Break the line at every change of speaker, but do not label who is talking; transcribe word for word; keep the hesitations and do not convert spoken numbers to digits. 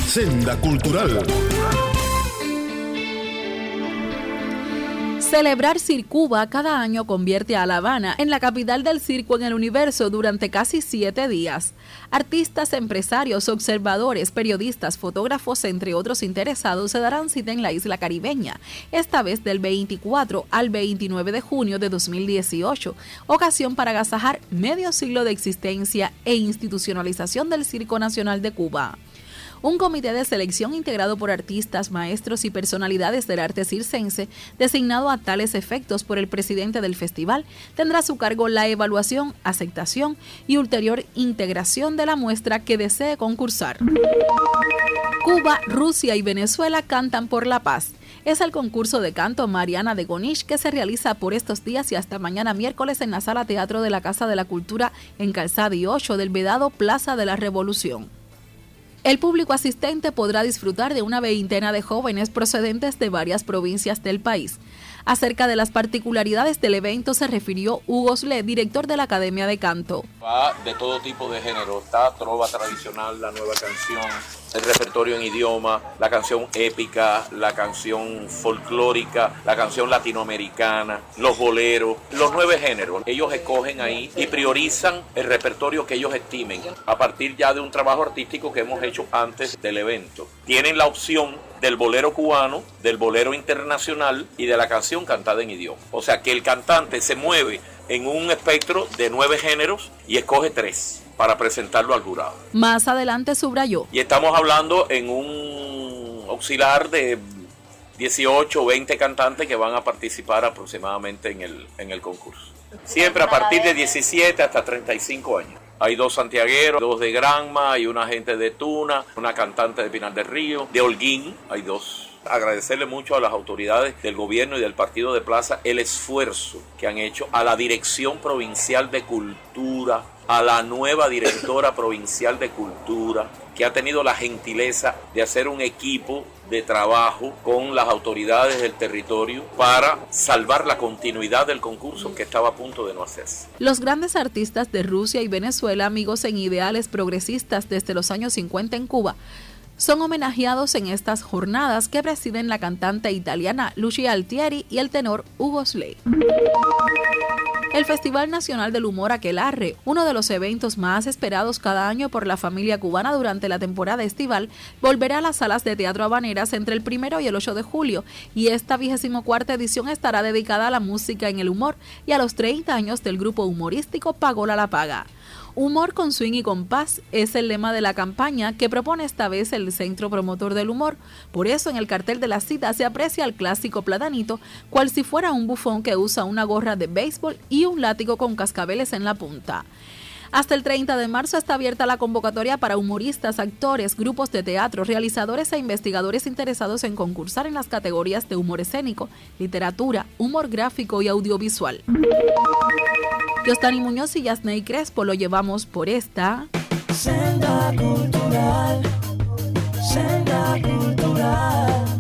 Senda Cultural.
Celebrar Circuba cada año convierte a La Habana en la capital del circo en el universo durante casi siete días. Artistas, empresarios, observadores, periodistas, fotógrafos, entre otros interesados, se darán cita en la isla caribeña, esta vez del veinticuatro al veintinueve de junio de dos mil dieciocho, ocasión para agasajar medio siglo de existencia e institucionalización del Circo Nacional de Cuba. Un comité de selección integrado por artistas, maestros y personalidades del arte circense, designado a tales efectos por el presidente del festival, tendrá a su cargo la evaluación, aceptación y ulterior integración de la muestra que desee concursar. Cuba, Rusia y Venezuela cantan por la paz. Es el concurso de canto Mariana de Gonish que se realiza por estos días y hasta mañana miércoles en la Sala Teatro de la Casa de la Cultura en Calzada y ocho del Vedado Plaza de la Revolución. El público asistente podrá disfrutar de una veintena de jóvenes procedentes de varias provincias del país. Acerca de las particularidades del evento se refirió Hugo Sle, director de la Academia de Canto.
Va de todo tipo de género, está trova tradicional, la nueva canción, el repertorio en idioma, la canción épica, la canción folclórica, la canción latinoamericana, los boleros, los nueve géneros. Ellos escogen ahí y priorizan el repertorio que ellos estimen a partir ya de un trabajo artístico que hemos hecho antes del evento. Tienen la opción del bolero cubano, del bolero internacional y de la canción cantada en idioma. O sea que el cantante se mueve en un espectro de nueve géneros y escoge tres para presentarlo al jurado.
Más adelante subrayó.
Y estamos hablando en un auxiliar de dieciocho o veinte cantantes que van a participar aproximadamente en el, en el concurso. Siempre a partir de diecisiete hasta treinta y cinco años. Hay dos santiagueros, dos de Granma, hay una gente de Tuna, una cantante de Pinar del Río, de Holguín, hay dos. Agradecerle mucho a las autoridades del gobierno y del Partido de Plaza el esfuerzo que han hecho, a la Dirección Provincial de Cultura, a la nueva Directora Provincial de Cultura, que ha tenido la gentileza de hacer un equipo de trabajo con las autoridades del territorio para salvar la continuidad del concurso que estaba a punto de no hacerse.
Los grandes artistas de Rusia y Venezuela, amigos en ideales progresistas desde los años cincuenta en Cuba, son homenajeados en estas jornadas que presiden la cantante italiana Lucia Altieri y el tenor Hugo Sle. El Festival Nacional del Humor Aquelarre, uno de los eventos más esperados cada año por la familia cubana durante la temporada estival, volverá a las salas de teatro habaneras entre el primero y el ocho de julio, y esta vigésimo cuarta edición estará dedicada a la música en el humor y a los treinta años del grupo humorístico Pagola La Paga. Humor con swing y compás es el lema de la campaña que propone esta vez el Centro Promotor del Humor. Por eso en el cartel de la cita se aprecia el clásico platanito, cual si fuera un bufón que usa una gorra de béisbol y un látigo con cascabeles en la punta. Hasta el treinta de marzo está abierta la convocatoria para humoristas, actores, grupos de teatro, realizadores e investigadores interesados en concursar en las categorías de humor escénico, literatura, humor gráfico y audiovisual. Yostani Muñoz y Yasney Crespo lo llevamos por esta
Senda Cultural, Senda Cultural.